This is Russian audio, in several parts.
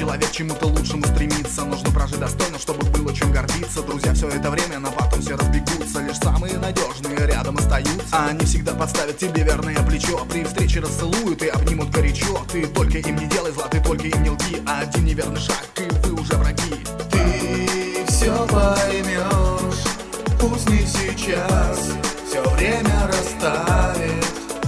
Человек к чему-то лучшему стремится, нужно прожить достойно, чтобы было чем гордиться. Друзья все это время, но потом все разбегутся. Лишь самые надежные рядом остаются. Они всегда подставят тебе верное плечо, при встрече расцелуют и обнимут горячо. Ты только им не делай зла, ты только им не лги. Один неверный шаг, и вы уже враги. Ты все поймешь, пусть не сейчас, все время расставит.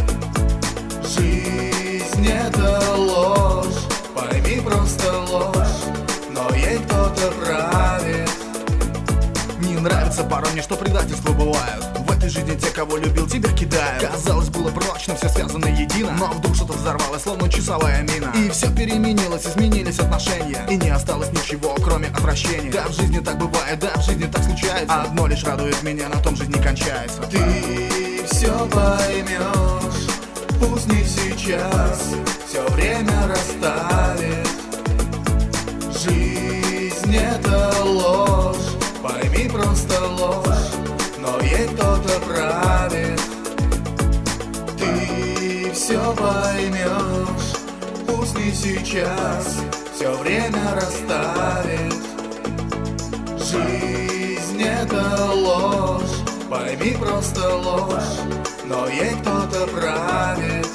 Жизнь это ложь, пойми, просто ложь, но ей кто-то правит. Не нравится порой мне, что предательства бывают. В этой жизни те, кого любил, тебя кидают. Казалось, было прочно, все связано едино, но вдруг что-то взорвалось, словно часовая мина. И все переменилось, изменились отношения, и не осталось ничего, кроме отвращения. Да, в жизни так бывает, да, в жизни так случается. Одно лишь радует меня, на том жизнь не кончается. Ты все поймешь, пусть не сейчас, все время расставит. Жизнь это ложь, пойми, просто ложь, но ей кто-то правит. Ты все поймешь, пусть не сейчас, все время расставит. Жизнь это ложь, пойми, просто ложь, но ей кто-то правит.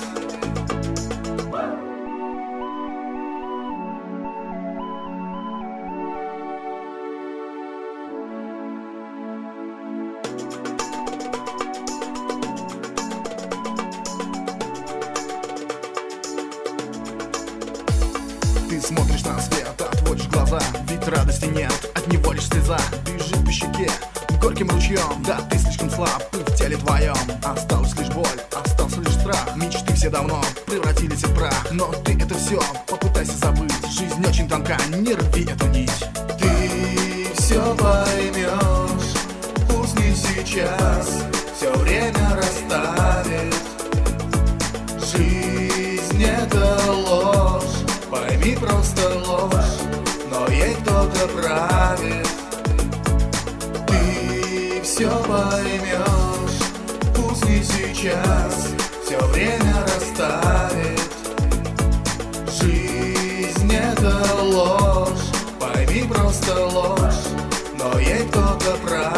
Ты смотришь на свет, отводишь глаза, ведь радости нет, от него лишь слеза бежит по щеке горьким ручьем. Да, ты слишком слаб, и в теле твоем осталась лишь боль, остался лишь страх. Мечты все давно превратились в прах, но ты это все попытайся забыть. Жизнь очень тонка, не рви эту нить. Ты все поймешь, пусть не сейчас, все время расставит. Жизнь это ложь, пойми, просто ложь, но ей кто-то правит. Ты все поймешь, пусть не сейчас, все время расставит. Жизнь это ложь, пойми, просто ложь, но ей кто-то правит.